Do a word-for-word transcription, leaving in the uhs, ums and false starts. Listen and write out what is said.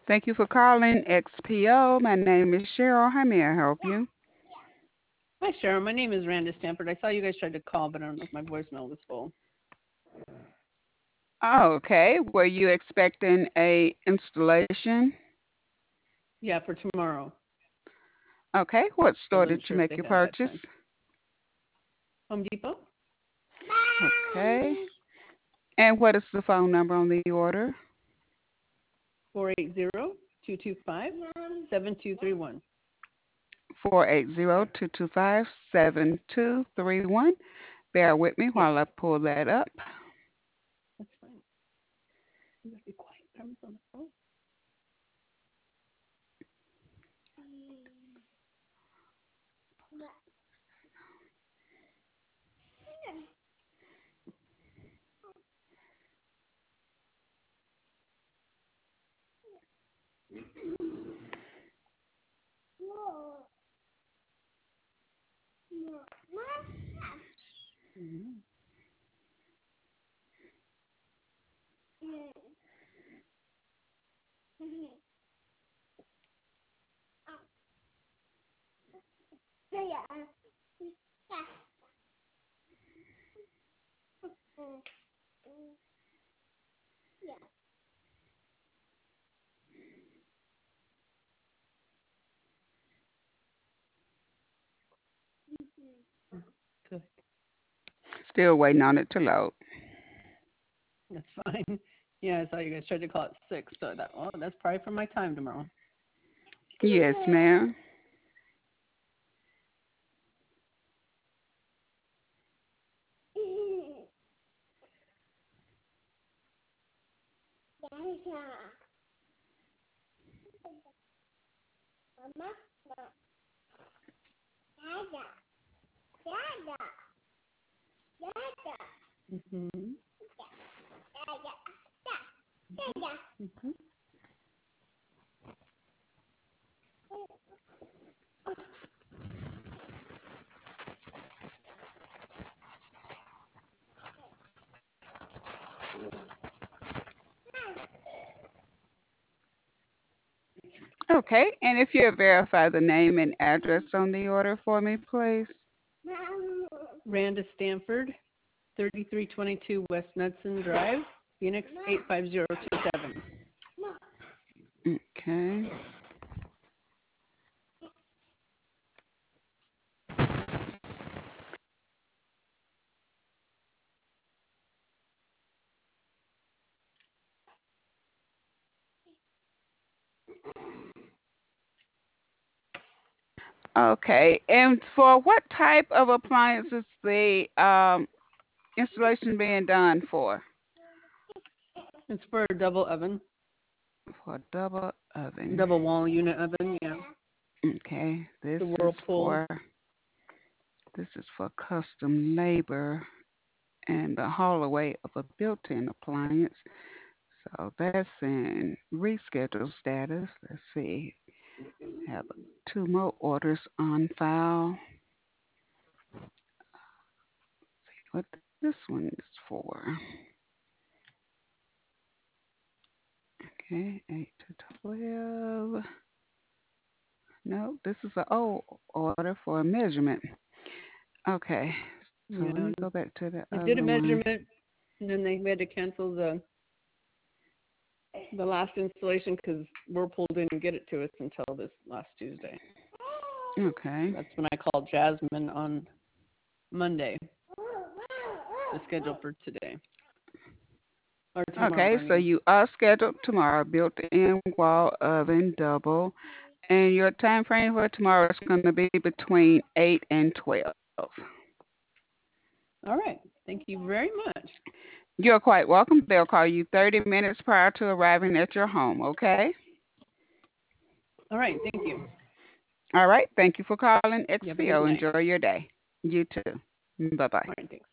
Thank you for calling X P O. My name is Cheryl. How may I help you? Hi, Cheryl. My name is Randa Stanford. I saw you guys tried to call, but I don't know if my voicemail was full. Okay. Were you expecting a installation? Yeah, for tomorrow. Okay. What I store did wasn't you sure if make they your had that purchase? time. Home Depot? Okay. And what is the phone number on the order? four eight zero, two two five, seven two three one. Four eight zero two two five seven two three one. Bear with me Yes, while I pull that up. that's fine. You gotta be quiet. Carmen's on the phone. Mm-hmm. Good. Still waiting on it to load. That's fine. Yeah, I saw you guys tried to call at six, so I thought, oh, that's probably for my time tomorrow. Yes, ma'am. Mm-hmm. Mm-hmm. Okay. And if you verify the name and address on the order for me, please. Randa Stanford, thirty-three twenty-two West Knudsen Drive, Phoenix eight five zero two seven. Okay. Okay. And for what type of appliance is the um, installation being done for? It's for a double oven, For double oven. double wall unit oven. Yeah, Okay. This the is Whirlpool. for this is for custom labor and the haul away of a built-in appliance. So that's in reschedule status. Let's see. Have two more orders on file. What this one is for? Okay, eight to twelve. No, this is an old order for a measurement. Okay, so let Yeah, me go back to the I did a other one. measurement, and then they had to cancel the the last installation because Whirlpool didn't get it to us until this last Tuesday. Okay. That's when I called Jasmine on Monday to schedule for today or tomorrow. Okay, I so mean, you are scheduled tomorrow, built-in wall oven double, and your time frame for tomorrow is going to be between eight and twelve. all right. Thank you very much. You're quite welcome. They'll call you thirty minutes prior to arriving at your home, okay? All right. Thank you. All right. Thank you for calling You have a good X P O. night. Enjoy your day. You too. Bye bye. All right. Thanks.